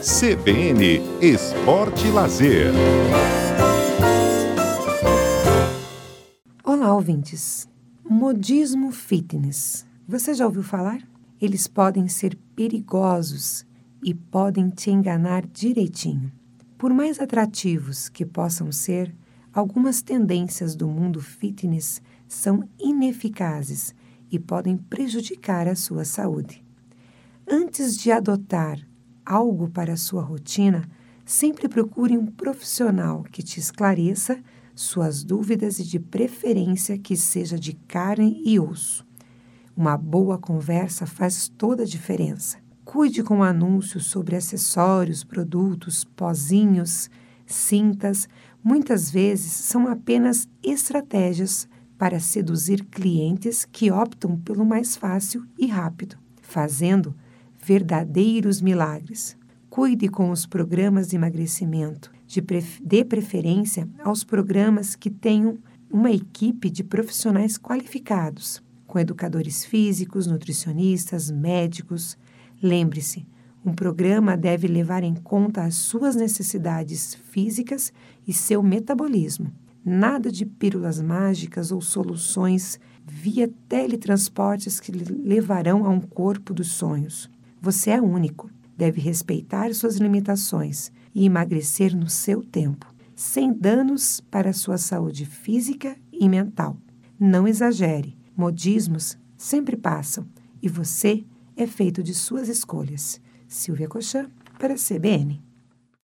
CBN Esporte e Lazer. Olá, ouvintes. Modismo fitness. Você já ouviu falar? Eles podem ser perigosos e podem te enganar direitinho. Por mais atrativos que possam ser, algumas tendências do mundo fitness são ineficazes e podem prejudicar a sua saúde. Antes de adotar algo para a sua rotina, sempre procure um profissional que te esclareça suas dúvidas e de preferência que seja de carne e osso. Uma boa conversa faz toda a diferença. Cuide com anúncios sobre acessórios, produtos, pozinhos, cintas. Muitas vezes são apenas estratégias para seduzir clientes que optam pelo mais fácil e rápido, fazendo verdadeiros milagres. Cuide com os programas de emagrecimento, dê preferência aos programas que tenham uma equipe de profissionais qualificados, com educadores físicos, nutricionistas, médicos. Lembre-se, um programa deve levar em conta as suas necessidades físicas e seu metabolismo. Nada de pílulas mágicas ou soluções via teletransportes que levarão a um corpo dos sonhos. Você é único, deve respeitar suas limitações e emagrecer no seu tempo, sem danos para a sua saúde física e mental. Não exagere, modismos sempre passam e você é feito de suas escolhas. Silvia Cochan, para a CBN.